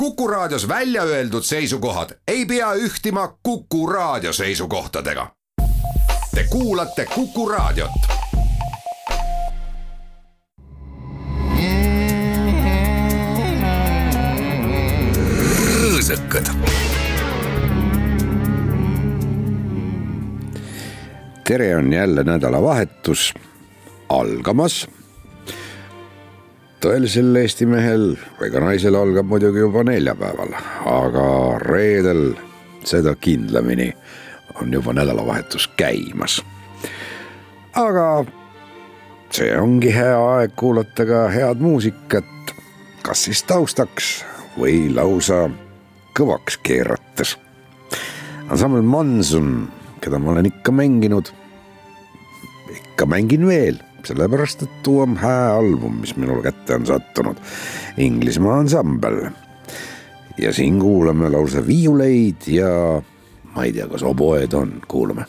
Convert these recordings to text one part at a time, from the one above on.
Kuku Raadios välja öeldud seisukohad ei pea ühtima Kuku Raadio seisukohtadega. Te kuulate Kuku Raadiot. Rõõsakad. Tere, on jälle nädalavahetus algamas. Tõelisel Eesti mehel või ka naisel algab muidugi juba neljapäeval, aga reedel seda kindlamini on juba nädalavahetus käimas. Aga see ongi hea aeg kuulata ka head muusikat, kas siis taustaks või lausa kõvaks keerates. Ansambel Monsoon, keda ma olen ikka mänginud, ikka mängin veel, sellepärast et tuu on hää album, mis minul kätte on sattunud. Inglismaa ansambel. Ja siin kuulame lausa viiuleid ja ma ei tea, kas oboed on, kuulame.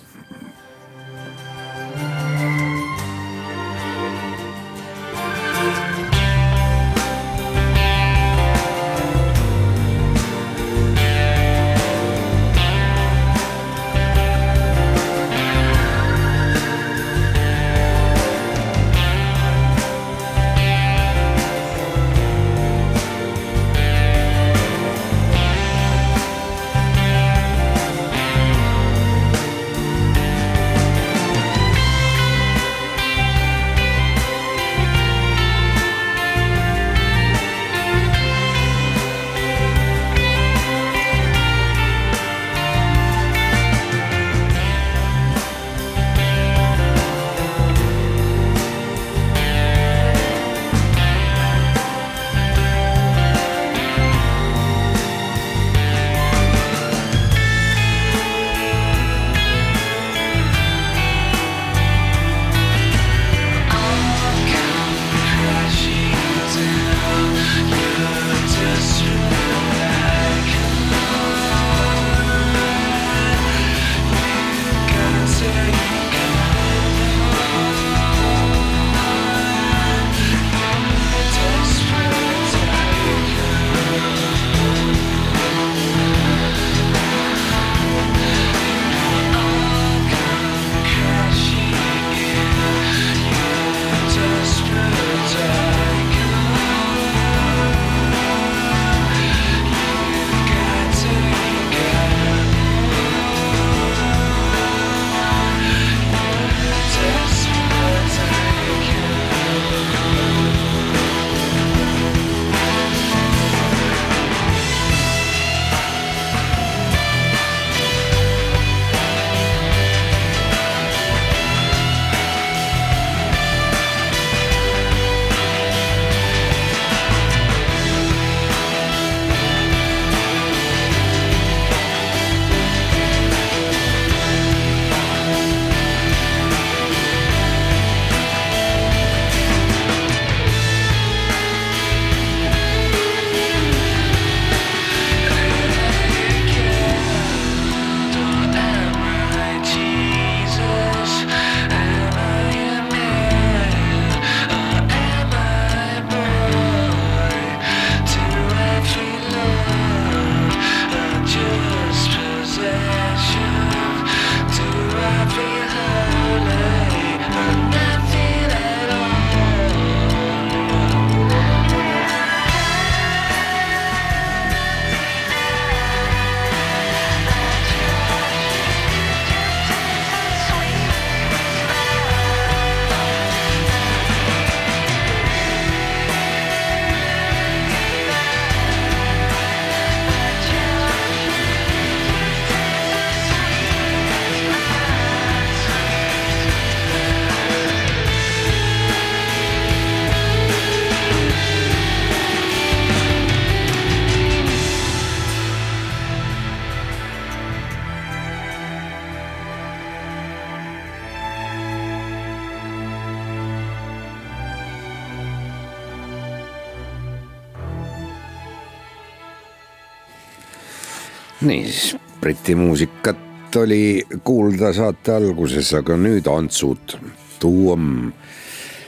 Nii, siis Briti muusikat oli kuulda saate alguses, aga nüüd antsud. Tuu on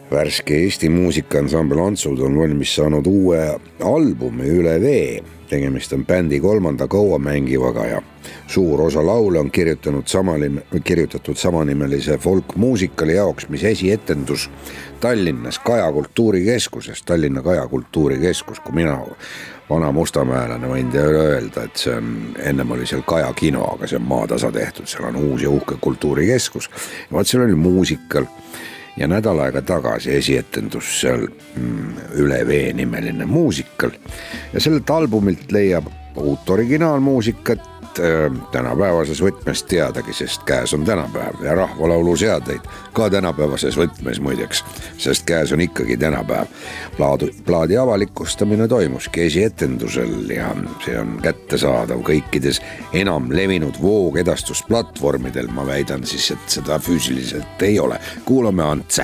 Värske Eesti muusikaansambel Antsud on valmis saanud uue albumi Üle vee. Tegemist on bändi 3. kaua mängivaga ja suur osa laule on kirjutatud samanimelise folkmuusikali jaoks, mis esietendus Tallinnas Kaja Kultuurikeskuses. Tallinna Kaja Kultuurikeskus, kui mina vana mustamäelane võin teile öelda, et see on, ennem oli seal Kaja kino, aga see on maatasa tehtud, seal on uus ja uhke kultuurikeskus. Ja vaat seal oli muusikal ja nädal aega tagasi esietendus seal Üle vee nimeline muusikal ja sellelt albumilt leiab uut originaalmuusikat tänapäevases võtmes teadagi, sest käes on tänapäev ja rahvalaulu seadeid ka tänapäevases võtmes muideks, sest käes on ikkagi tänapäev. Plaadi avalikustamine toimuski esietendusel ja see on kättesaadav kõikides enam levinud voogedastusplatvormidel. Ma väidan siis, et seda füüsiliselt ei ole. Kuulame Antse.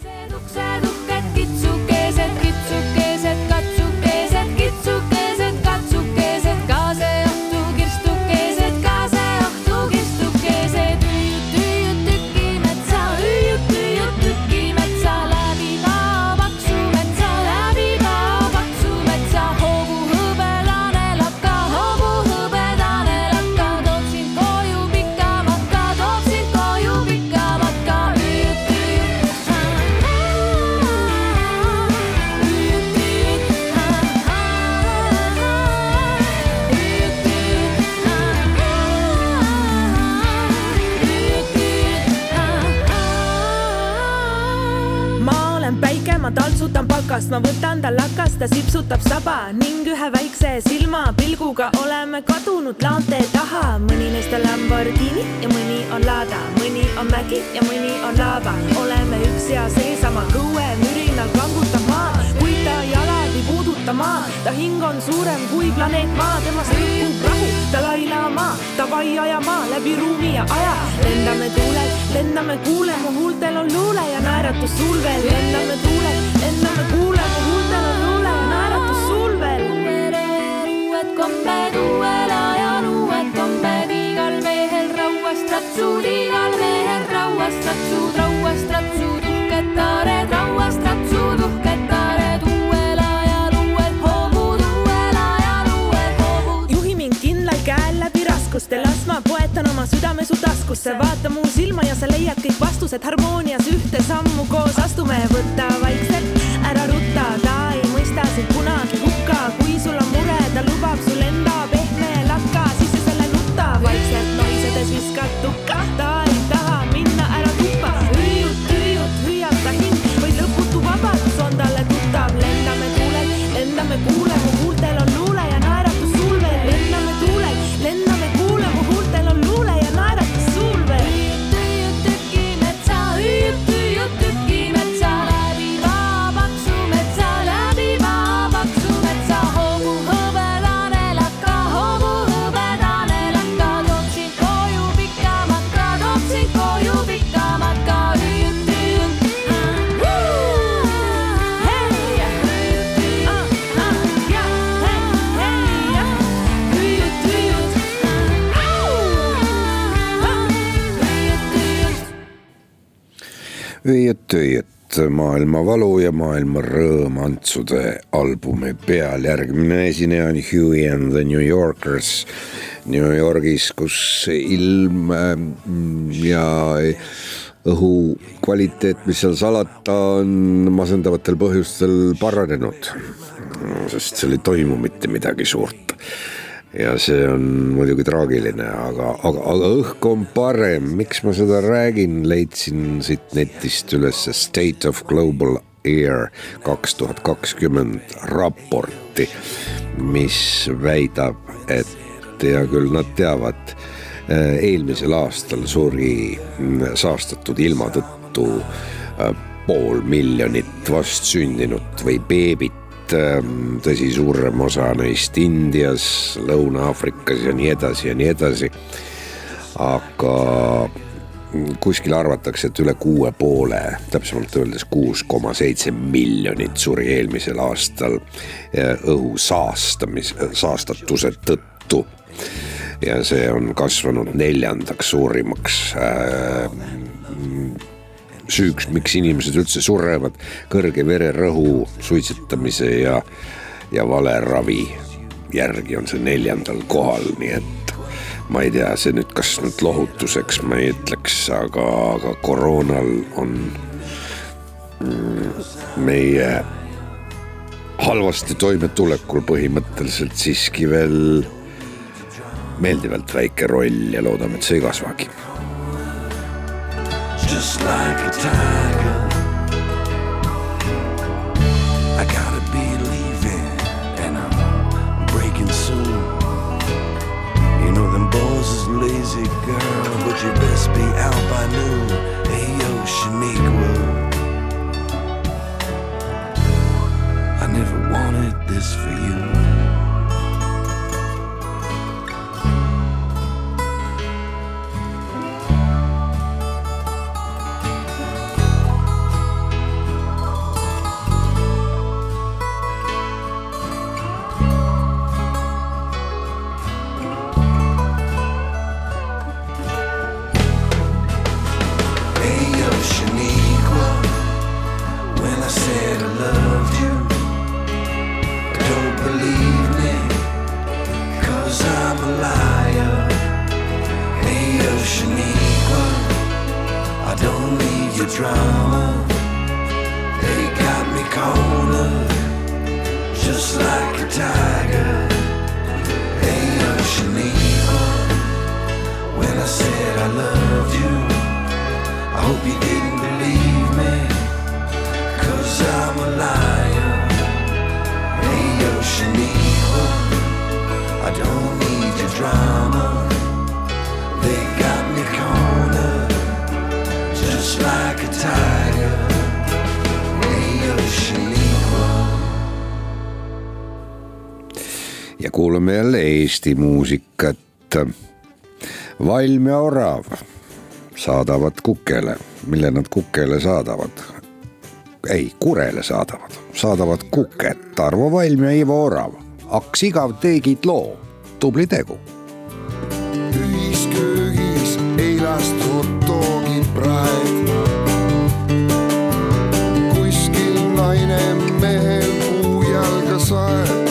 Ma võtan ta lakast, ta sipsutab saba ning ühe väikse silmapilguga oleme kadunud laante taha. Mõni neist on Lamborghini ja mõni on Lada, mõni on mägi ja mõni on laava. Oleme üks ja seesama kõue mürinal kangutab maa, kuid ta jalad ei puuduta maa. Ta hing on suurem kui planeet maa, temast lõhkub rahu, Dalai Lama, davai aja maa läbi ruumi ja aja. Lendame tuulel, lendame kuule, mu huultel on luule ja naeratus sulvel. Lendame tuulel, lendame kuule, mu huultel on luule ja naeratus sulvel. Uued kombed uuel ajal, uued kombed igal mehel, rauast ratsud igal mehel, rauast ratsud, uhked taared, rauast ratsud, uhked taared. Uuel ajal uued hoovud, uuel ajal uued hoovud. Juhi mind kindlal käel läbi raskuste, las ma poetan oma südame su taskusse. Vaata mu silma ja sa leiad kõik vastused harmoonias, ühte sammu koos astume. Võtta vaikselt, ära rutta, ta ei mõista sind kunagi hukka. Kui sul on mure, ta lubab sul enda pehme lakka, siis sa selle nutta. Vaikselt noisedes viskad tukka, ta ei taha minna ära tuppa. Hüüd, hüüab ta hing, või lõputu vabadus on talle tuttav. Lendame tuulel, lendame kuule, mu huultel on luule ja naeratus sulvel. Lendame tuulel, lendame kuule, mu huultel on luule ja naeratus sulvel. Hüüd, tüki metsa, hüüd, tüki metsa, läbi maa paksu metsa, läbi maa paksu metsa. Hoogu hõbedane lakka, tootsin koju pikka matka, tootsin koju pikka matka. Hüüd, Hüüd, maailma valu ja maailma rõõm Antsude albumi peal. Järgmine esineja on Huey and the New Yorkers New Yorgis, kus ilm ja õhu kvaliteet, mis seal salata, on masendavatel põhjustel paranenud, sest seal ei toimu mitte midagi suurt. Ja see on muidugi traagiline, aga õhk on parem. Miks ma seda räägin? Leidsin siit netist üles State of Global Air 2020 raporti, mis väidab, et ja küll nad teavad, eelmisel aastal suri saastatud ilma tõttu 500,000 vastsündinut või beebit. Tõsi, suurem osa neist Indias, Lõuna-Aafrikas ja nii edasi. Aga kuskil arvatakse, et üle 6,5, täpsemalt öeldes 6,7 miljonit suri eelmisel aastal õhu saastatuse tõttu. Ja see on kasvanud 4. suurimaks süüks, miks inimesed üldse surevad kõrge vererõhu, suitsetamise ja vale ravi järgi on see 4. kohal, nii et ma ei tea, see nüüd kas nüüd lohutuseks ma ei ütleks, aga koroonal on meie halvasti toimetulekul põhimõtteliselt siiski veel meeldivalt väike roll ja loodame, et see ei kasvagi. Just like a tiger, I gotta be leaving, and I'm breaking soon. You know them boys is lazy, girl, but you best be out by noon. Hey yo, Shaniqua, I never wanted this for you. Drama, they got me cornered, just like a tiger. Hey, yo, Shaniqua, when I said I loved you, I hope you didn't believe me, 'cause I'm a liar. Hey, yo, Shaniqua, I don't need your drama, they got me cornered, just like a tiger. Hey, yo, Shaniqua. Ja kuuleme jälle Eesti muusikat. Valm ja Orav saadavad Kukele. Mille nad Kukele saadavad? Ei, Kurele saadavad. Saadavad Kuket, Tarvo Valm ja Ivo Orav. Aks igav tegid loo. Tubli tegu. Ühisköögis ei lastud toogid praed. Kuskil naine mehel puujalga saeb.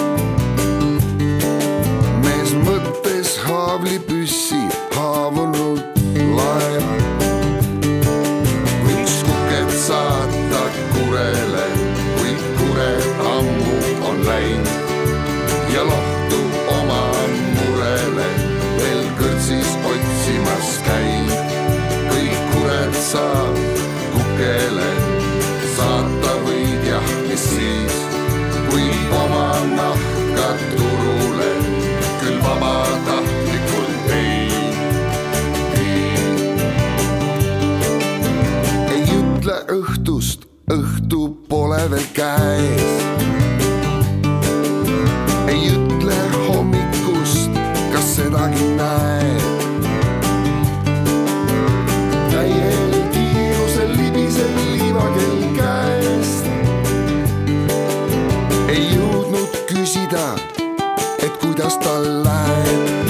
Mees mõttes haavlipüssi haavunud laeb. Võiks Kuket saata Kurele, kuid Kure ammu on läinud ja lohtu oma murele veel kõrtsis otsimas käib. Kõik Kured saab Kukele saata võid jah, mis siis, kui oma nahka turule küll vabatahtlikult ei. Ei ütle õhtust, õhtu pole veel käes. Ei ütle hommikust, kas sedagi näeb. Täiel kiirusel libisel liivakell käest. Ei jõudnud küsida, et kuidas tal läheb.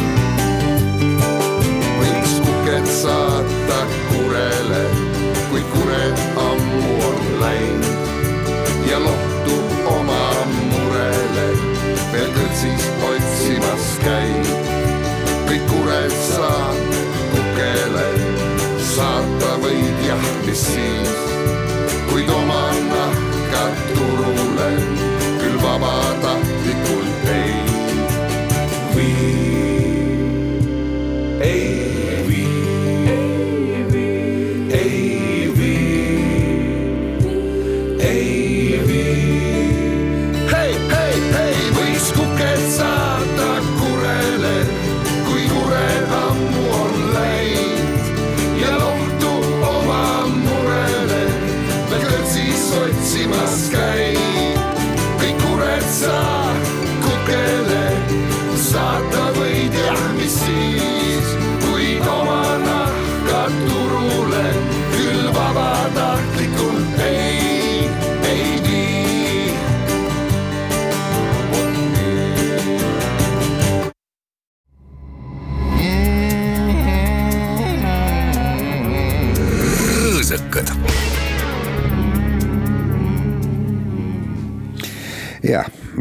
Võiks Kuket saata Kurele, kui Kured ammu on läinud ja lohtu oma murele veel kõrtsis otsimas käib. Kõik Kured saab Kukele saata võid jah, mis siis, kuid oma nahka turule küll vabatahtlikult ei. Hei, võiks Kuket saata Kurele, kui Kured ammu on läinud ja lohtu oma murele veel kõrtsis otsimas käib. Kõik Kured saab Kukele saata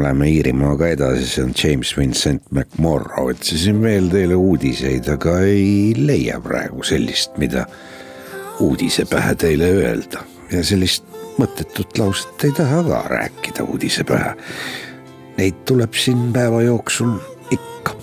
läheme Iirimaaga edasi, see on James Vincent McMorrow, otsisin veel teile uudiseid, aga ei leia praegu sellist, mida uudise pähe teile öelda. Ja sellist mõttetut lauset ei taha ka rääkida uudise pähe. Neid tuleb siin päeva jooksul ikka.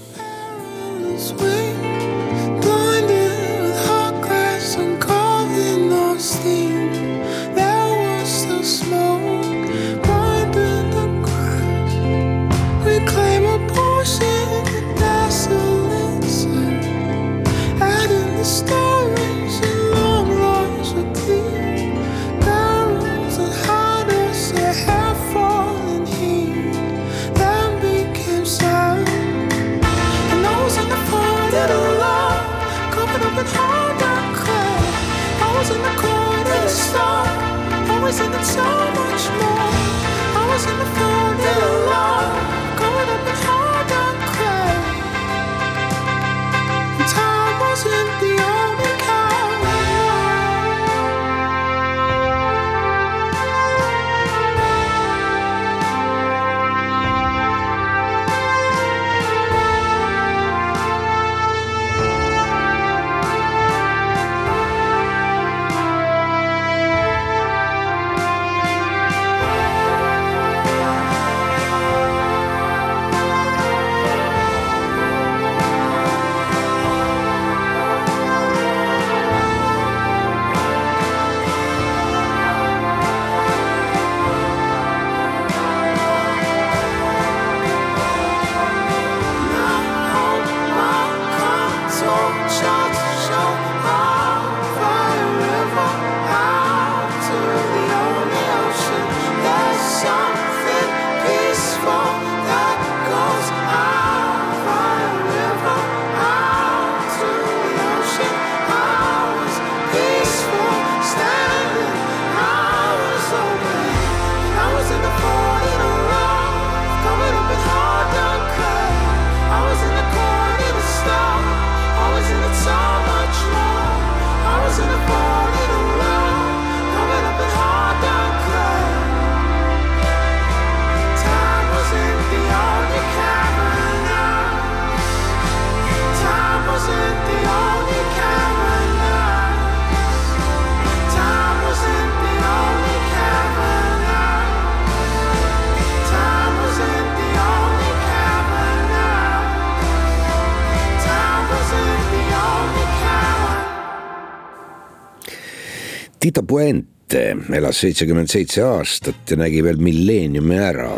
Tito Puente elas 77 aastat ja nägi veel milleeniumi ära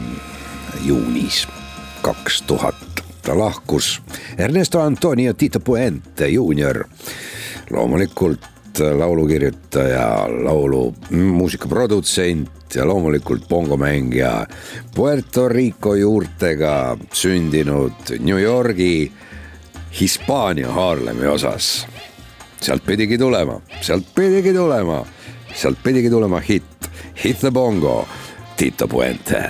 juunis 2000. Ta lahkus Ernesto Antonio Tito Puente Junior, loomulikult laulukirjutaja, laulu muusikaprodutsent ja loomulikult bongomängija, Puerto Rico juurtega sündinud New Yorgi Hispaania Harlemi osas. Sealt pidigi tulema hitt, Hit the Bongo, Tito Puente.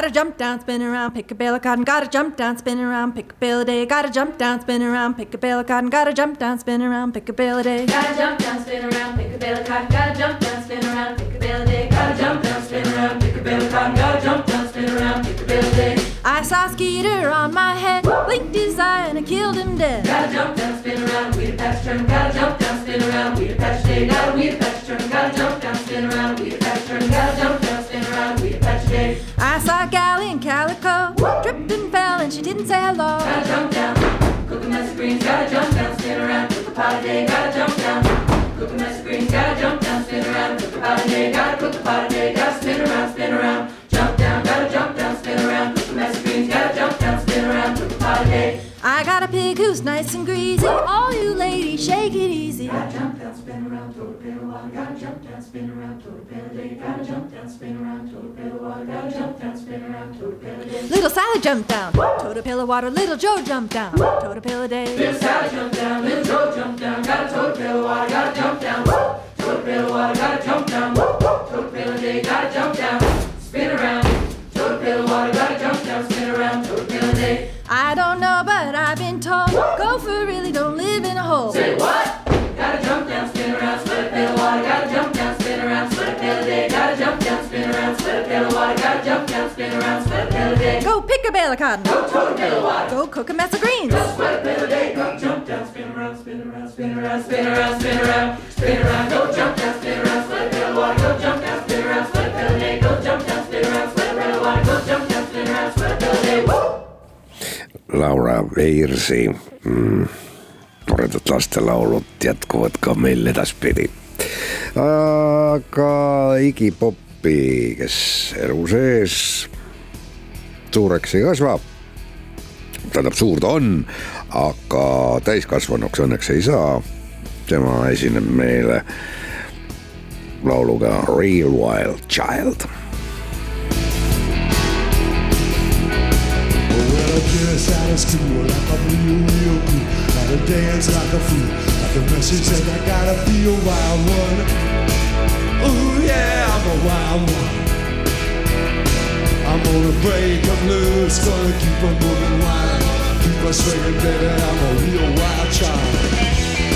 gotta jump down, spin around, pick a bale of cotton, gotta jump down, spin around, pick a bale a day, gotta jump down, spin around, pick a bale of cotton, gotta jump down, spin around, pick a bale a day, Gotta jump down, spin around, pick a bale of cotton, gotta jump down, spin around, pick a bale a day, gotta jump down, spin around, pick a bale of cotton, gotta jump down, spin around, pick a bale a day. I saw Skeeter on my head, blinked his eye and I killed him dead. Gotta jump down, spin around, weed a patch turn, gotta jump down, spin around, weed a patch day, gotta weed a patch turn, gotta jump down, spin around, weed a patch turn, gotta jump down, spin around, weed a patch day. I saw a gal in calico, tripped and fell and she didn't say hello. Gotta jump down, cook a mess of greens, gotta jump down, spin around, cook a pot a day, gotta jump down, cook a mess of greens, gotta jump down, spin around, cook a pot a day, gotta cook a pot a day, gotta spin around, jump down, gotta jump down, spin around, cook a mess of greens, gotta jump down, spin around, cook a pot a day. I got a pig who's nice and greasy, all you ladies shake it easy. Gotta jump down, spin around, total pail of water, gotta jump down, spin around, total pail a day, gotta jump down, spin around, total pail of water, gotta jump down, spin around, total pail a day. Little Sally jumped down, toad a pail of water, little Joe jumped down, toad a pail a day. Little Sally jumped down, little Joe jumped down, got a total pail of water, gotta jump down, total pail of water, gotta jump down, total pail a day, gotta jump down, spin around, total pail of water, gotta jump down, spin around, total pail a day. I don't know, but I've been told, gopher really don't live in a hole. Say what? Gotta jump down, spin around, sweat a pail of water, gotta jump down, spin around, sweat a pail a day, gotta jump down, spin around, sweat a pail of water, gotta jump down, spin around, sweat a pail a day. Go pick a bale of cotton, Go total pail of water, go cook a mess of greens. sweat a pail a day, go jump down, spin around, spin around, spin around, spin around, spin around, spin around, go jump down, spin around, sweat a pail of water, go jump down, spin around, sweat a pail a day, go jump down, spin around, sweat a pail of water, go jump down, spin around, sweat a pail a day. Woo! Laura Veirsi, toredad lastelaulud jätkuvad ka meil edaspidi. Aga Iggy Popi, kes elu sees suureks ei kasva, tähendab suur ta on, aga täiskasvanuks õnneks ei saa. Tema esineb meile lauluga Real Wild Child. Just out of school, like a real cool. Gotta dance like a fool, like a message said I gotta be a wild one. Ooh yeah, I'm a wild one. I'm gonna break them loose, gonna keep them moving wild. Keep on swinging, baby, I'm a real wild child.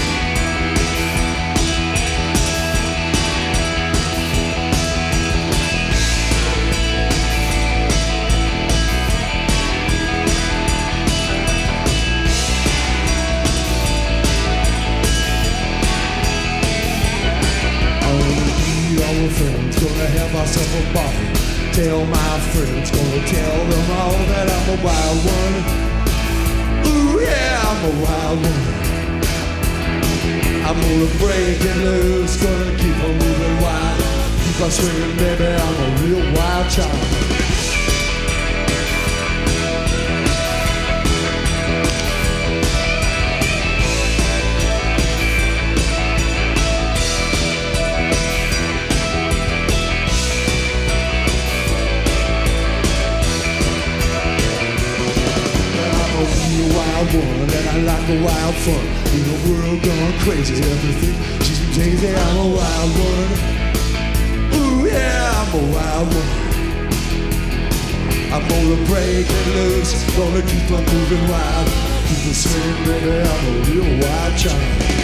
Friends, gonna have myself a party. Tell my friends, gonna tell them all that I'm a wild one. Ooh yeah, I'm a wild one. I'm gonna break it loose, gonna keep on moving wild. Keep on swinging, baby, I'm a real wild child. One, and I like a wild fun. In a world gone crazy, everything seems easy. I'm a wild one. Ooh yeah, I'm a wild one. I'm gonna break it loose, gonna keep on moving wild. Keep on swinging, baby, I'm a real wild child.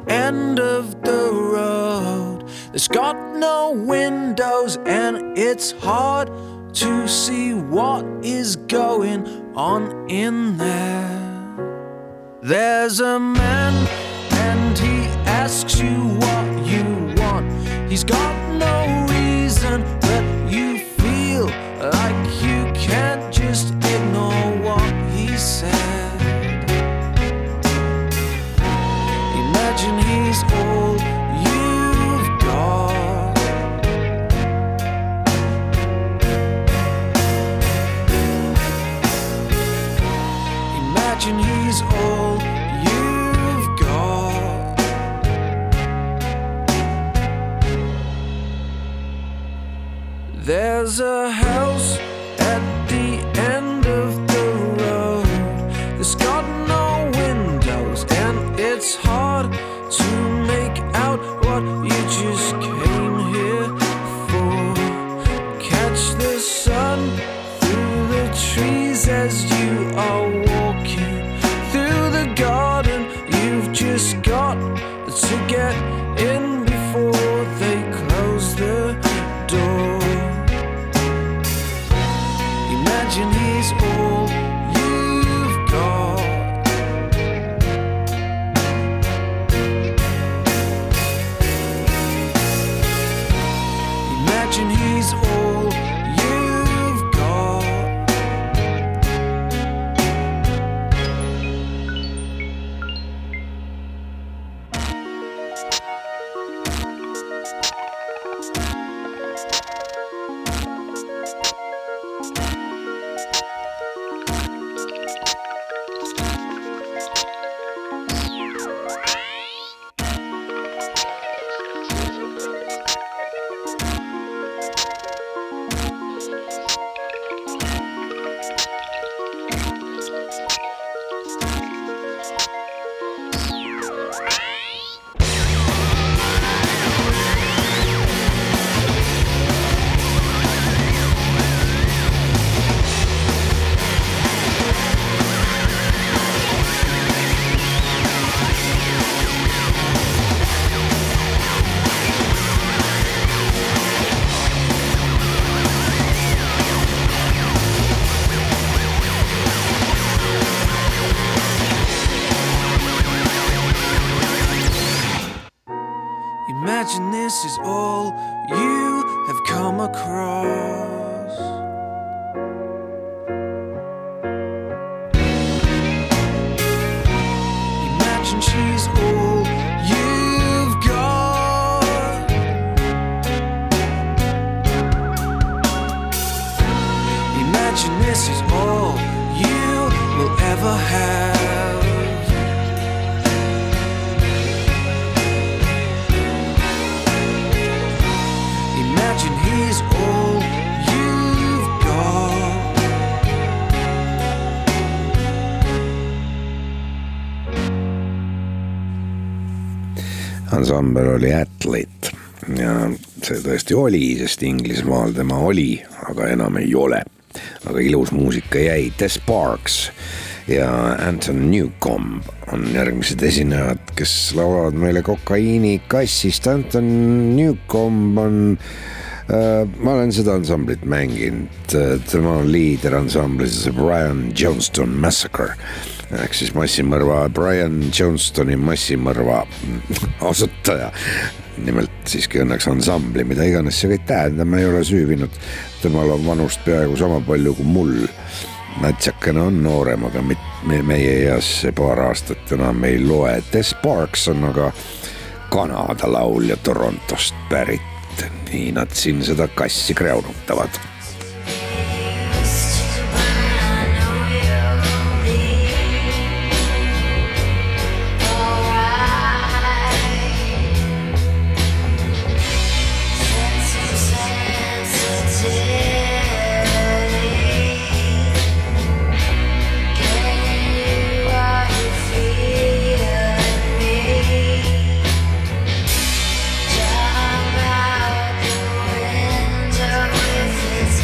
end of the road. It's got no windows and it's hard to see what is going on in there. There's a man and he asks you what you want. He's got no reason, but you feel like you can't just ignore what he said. Imagine he's all you've got. Imagine he's all you've got. There's a house at the end of the road. It's got no windows and it's hard to make out what you just came here for. Catch the sun through the trees as you are walking through the garden. You've just got to get in before they close the door. Imagine he's all you've got. Imagine he's all you've got. Imagine this is all you have come across. Imagine she's all you've got. Imagine this is all you will ever have. Imagine he's all you've got. Ansambel oli Athlete ja see tõesti oli, sest Inglismaal tema oli, aga enam ei ole. Aga ilus muusika jäi. The Sparks ja Anton Newcomb on järgmised esinejad, kes laulavad meile kokaiini kassist. Anton Newcomb on ma olen seda ansamblit mänginud, tema on liider ansamblis Brian Johnston Massacre ehk siis massimõrva, Brian Johnstoni massimõrva asutaja. Nimelt siiski õnneks ansambli, mida iganes see kõik tähendab, ma ei ole süüvinud. Temal on vanust peaaegu sama palju kui mul. Natsakene on noorem, aga meie eas see paar aastat enam ei loe. The Sparks on aga Kanada laulja Torontost pärit. Nii nad siin seda kassi kräunutavad. Jump out the window with its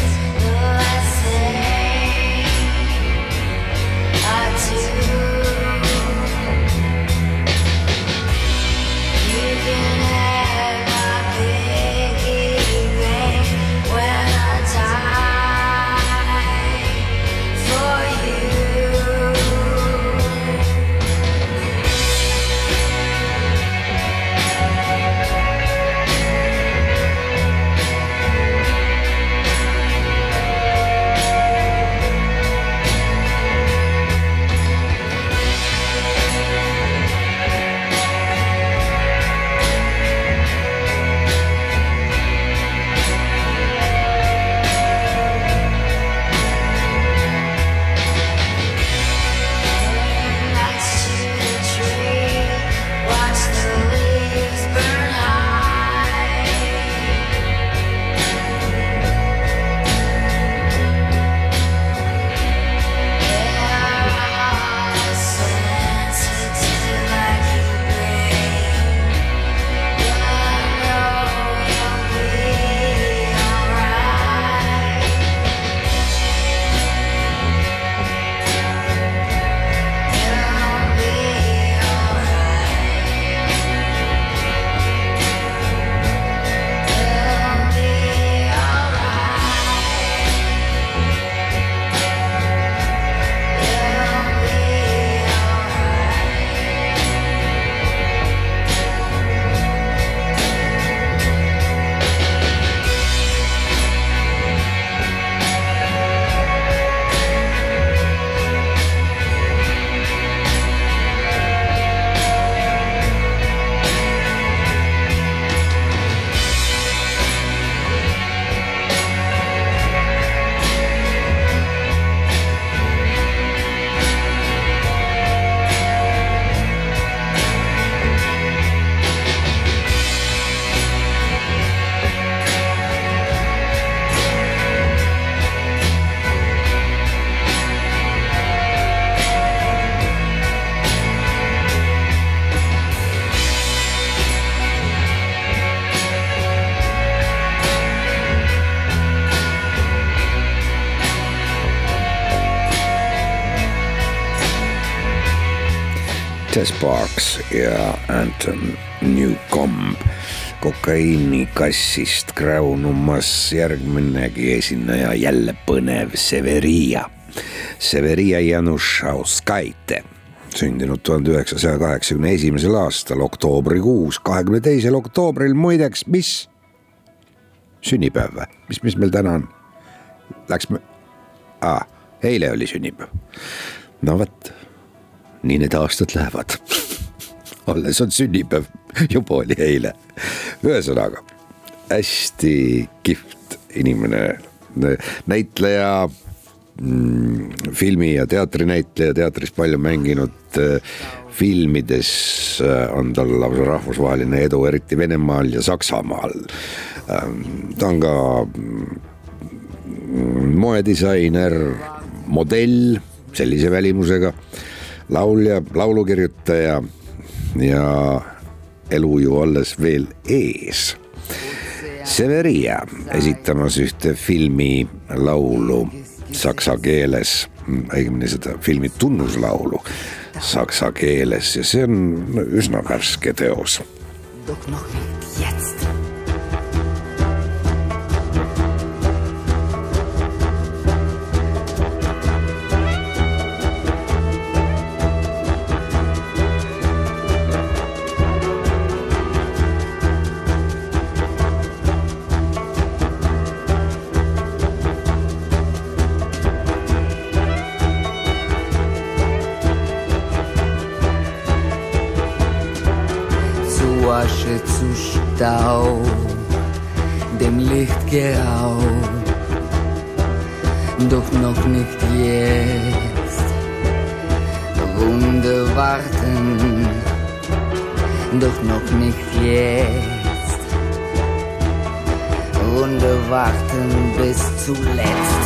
Tess Parks ja Anton Newcomb kokaiinikassist kräunumas. Järgminegi esineja jälle põnev Severia Janušauskaite, sündinud 1981. aastal oktoobrikuus, 22. oktoobril muideks, mis sünnipäev või? Mis meil täna on? Eile oli sünnipäev. No võt, nii need aastad lähevad. Alles on sünnipäev, juba oli eile. Ühesõnaga, hästi kihvt inimene, näitleja, filmi- ja teatrinäitleja, teatris palju mänginud, filmides on tal lausa rahvusvaheline edu, eriti Venemaal ja Saksamaal. Ta on ka moedisainer, modell sellise välimusega, laulja, laulukirjutaja ja elu ju alles veel ees. Severia esitamas ühte filmi laulu saksa keeles, õigemini seda filmi tunnuslaulu saksa keeles ja see on üsna värske teos. Doch noch nicht jetzt. Asche zu Staub, dem Licht geraubt, doch noch nicht jetzt. Wunder warten, doch noch nicht jetzt. Wunder warten bis zuletzt.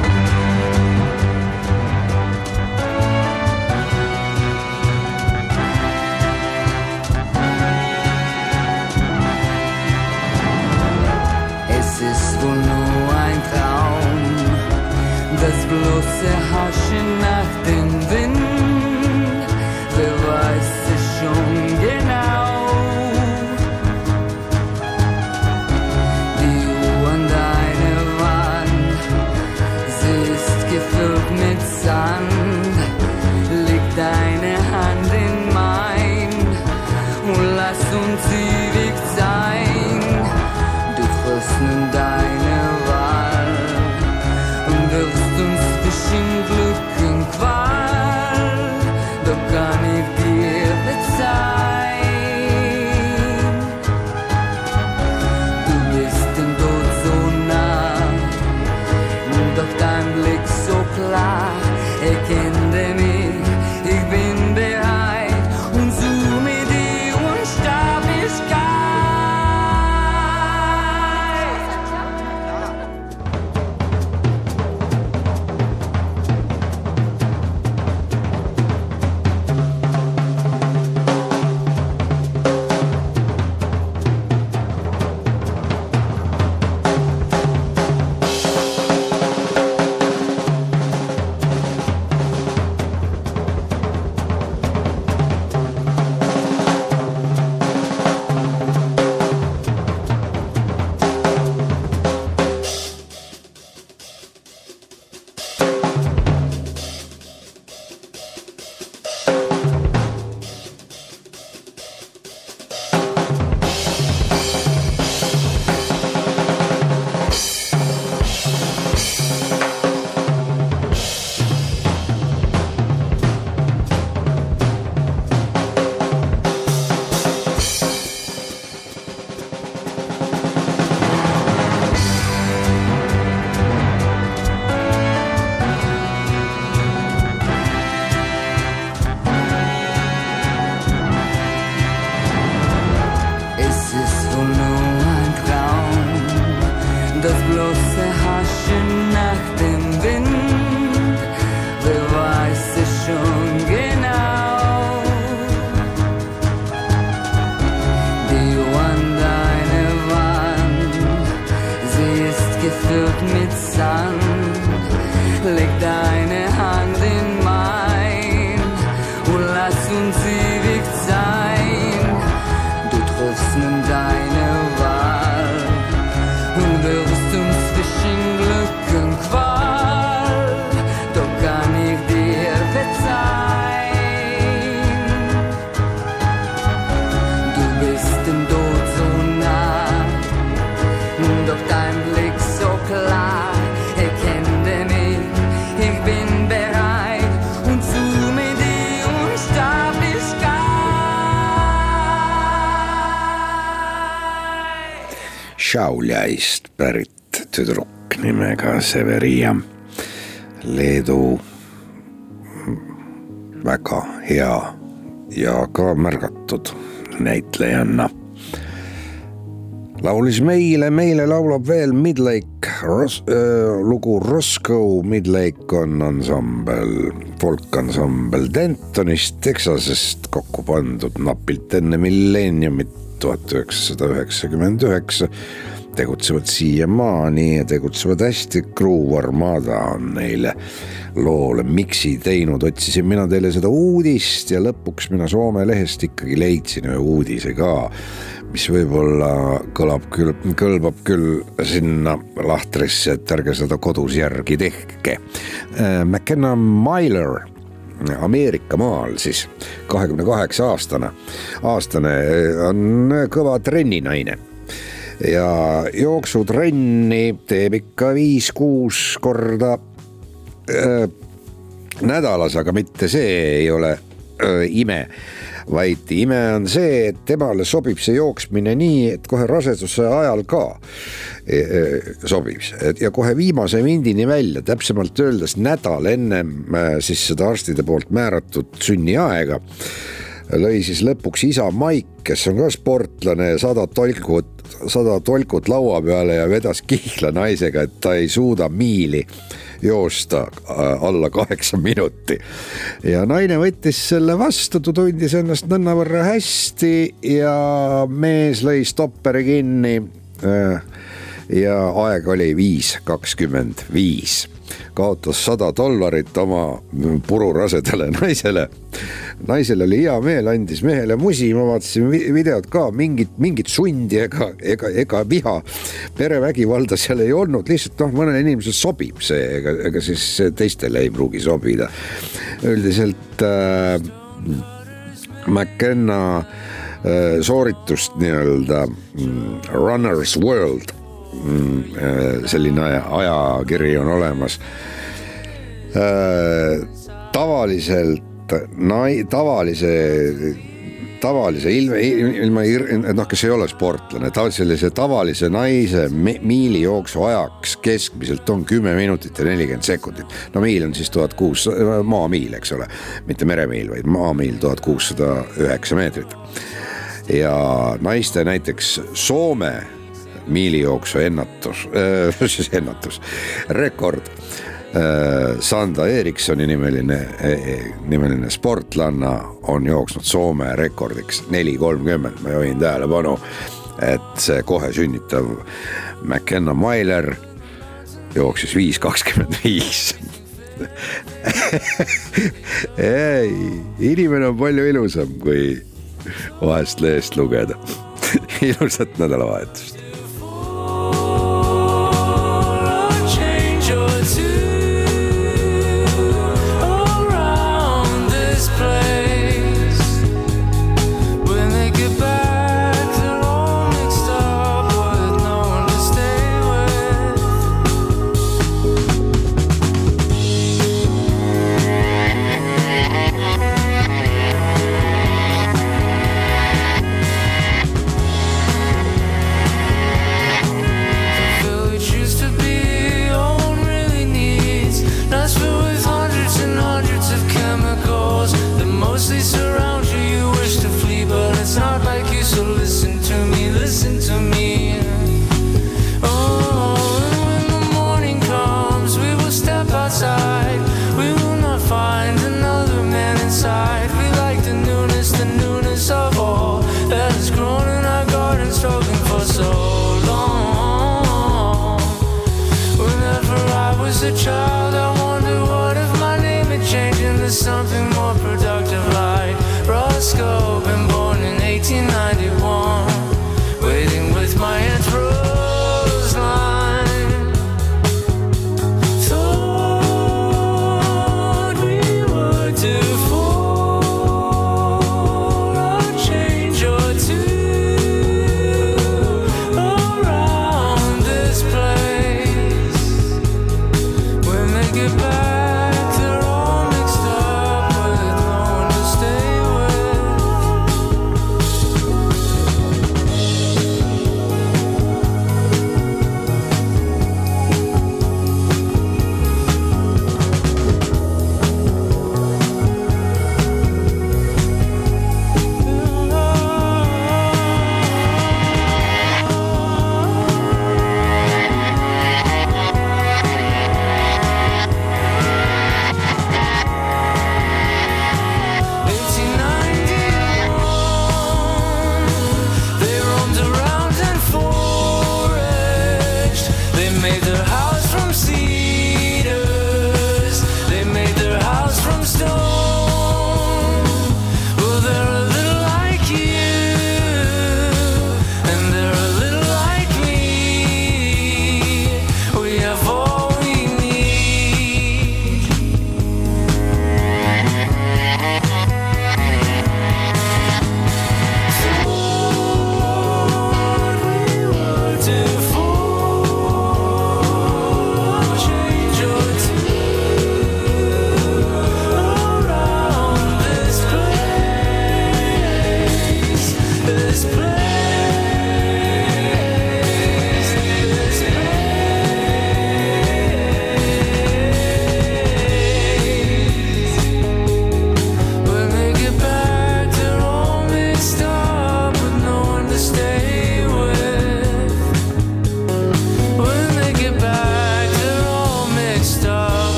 Das bloße Haschen nach dem Wind, wer weiß es schon genau. Die Uhr an deiner Wand, sie ist gefüllt mit Sand. Leg deine Hand in mein und lass uns ewig sein. Du wirst nun deine Wahl und wirst uns zwischen Glück und Qual, doch kann ich dir verzeihen. Du bist dem Tod so nah, doch dein Blick so klar. Erkenne mich, ich bin bereit und suche mit dir Unsterblichkeit. Das bloße Haschen nach dem Wind, wer weiß es schon genau. Die Uhr an deiner Wand, sie ist gefüllt mit Sand. Leg deine Hand in mein und lass uns sie nun deine Wahl und wirst uns zwischen Glück und Qual, doch kann ich dir verzeihen. Du bist dem Tod so nah, doch dein Blick so klar, erkenne mich, ich bin bereit und zu mir die Unsterblichkeit. Šiauliaist pärit tüdruk nimega Severia, Leedu väga hea ja ka märgatud näitlejanna. Laulis meile laulab veel Midlake, lugu Roscoe. Midlake on ansambel, folkansambel Dentonist, Texasest kokku pandud napilt enne milleeniumit 1999. Tegutsevad siiamaani ja tegutsevad hästi. Groove Armada on neile loole miksi teinud. Otsisin mina teile seda uudist ja lõpuks mina Soome lehest ikkagi leidsin ühe uudise ka, mis võib-olla kõlbab küll sinna lahtrisse, et ärge seda kodus järgi tehke. McKenna Myler, Ameerika maal siis 28-aastane on kõva trenninaine ja jooksutrenni teeb ikka 5-6 korda nädalas, aga mitte see ei ole ime, vaid ime on see, et temale sobib see jooksmine nii, et kohe raseduse ajal ka sobib ja kohe viimase mindini välja, täpsemalt öeldes nädal ennem siis seda arstide poolt määratud sünniaega lõi siis lõpuks isa Maik, kes on ka sportlane ja 100 tolkut laua peale ja vedas kihla naisega, et ta ei suuda miili joosta alla 8 minuti. Ja naine võttis selle vastu, ta tundis ennast nõnnavõrra hästi ja mees lõi stopperi kinni ja aeg oli 5:25. Kaotas $100 oma pururasedale naisele. Naisel oli hea meel, andis mehele musi, ma vaatasin videot ka, mingit sundi ega viha, perevägivalda seal ei olnud, lihtsalt mõnele inimesele sobib see, ega siis teistele ei pruugi sobida. Üldiselt McKenna sooritust nii-öelda Runner's World, selline ajakiri on olemas. Tavalise ilma, kes ei ole sportlane, sellise tavalise naise miilijooksu ajaks keskmiselt on 10 minutit ja 40 sekundit. No miil on siis 1600, maamiil, eks ole, mitte meremiil, vaid maamiil 1609 meetrit. Ja naiste näiteks Soome miilijooksu rekord Sanda Erikssoni nimeline sportlanna on jooksnud Soome rekordiks 4:30. Ma johin tähelepanu, et see kohe sünnitav McKenna Myler jooksis 5:25. Ei, inimene on palju ilusam kui vahest lehest lugeda. Ilusat nädalavahetust. Something more productive like Roscoe and